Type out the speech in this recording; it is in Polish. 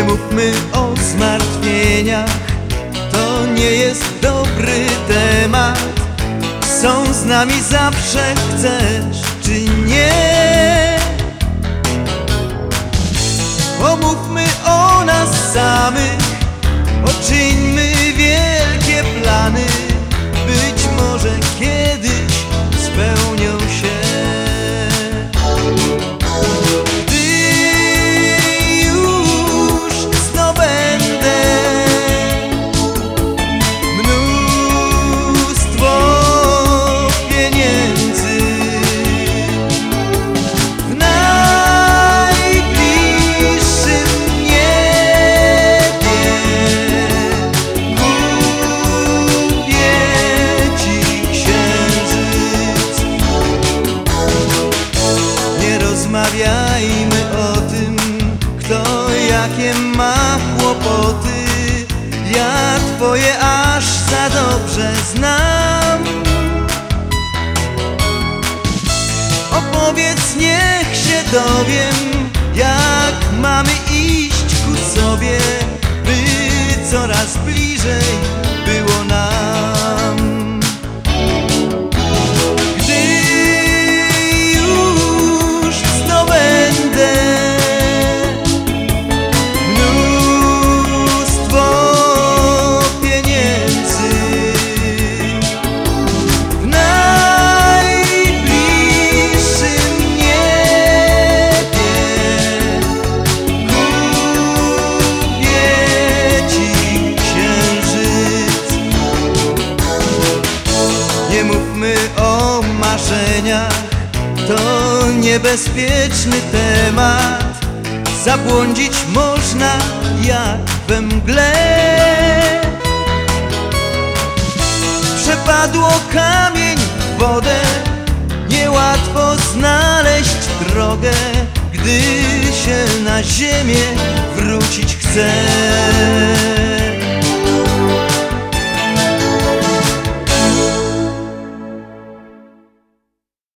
mówmy o zmartwieniach, to nie jest dobry temat. Są z nami zawsze, chcesz czy nie. Pomówmy o nas samych, poczyńmy wielkie plany. Być może kiedyś spełnią się. Rozmawiajmy o tym, kto jakie ma kłopoty. Ja twoje aż za dobrze znam. Opowiedz, niech się dowiem, jak mamy iść ku sobie, by coraz bliżej było nam. Nie mówmy o marzeniach, to niebezpieczny temat. Zabłądzić można jak we mgle. Przepadło kamień w wodę, niełatwo znaleźć drogę, gdy się na ziemię wrócić chce.